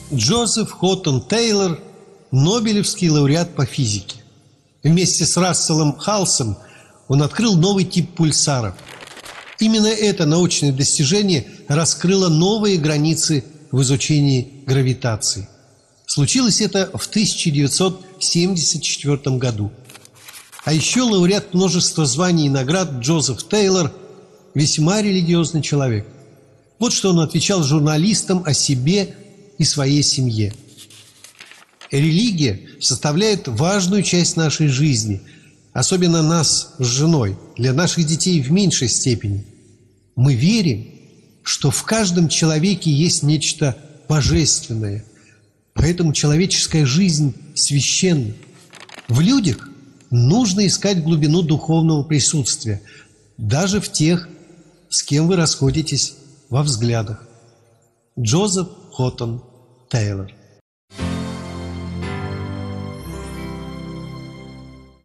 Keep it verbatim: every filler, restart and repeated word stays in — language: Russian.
Джозеф Хоттон Тейлор – Нобелевский лауреат по физике. Вместе с Расселом Халсом он открыл новый тип пульсаров. Именно это научное достижение раскрыло новые границы в изучении гравитации. Случилось это в тысяча девятьсот семьдесят четвёртом году. А еще лауреат множества званий и наград Джозеф Тейлор – весьма религиозный человек. Вот что он отвечал журналистам о себе и своей семье. Религия составляет важную часть нашей жизни, особенно нас с женой, для наших детей в меньшей степени. Мы верим, что в каждом человеке есть нечто божественное, поэтому человеческая жизнь священна. В людях нужно искать глубину духовного присутствия, даже в тех, с кем вы расходитесь во взглядах. Джозеф Хоттон Тейлор.